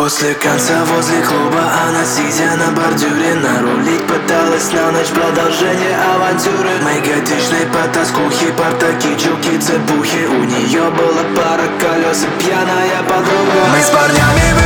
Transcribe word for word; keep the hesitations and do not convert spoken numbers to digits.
После конца возле клуба она, сидя на бордюре, нарулить пыталась на ночь продолжение авантюры. Мы готичные потаскухи, партаки, чулки, цепухи. У нее была пара колес и пьяная подруга. Мы с парнями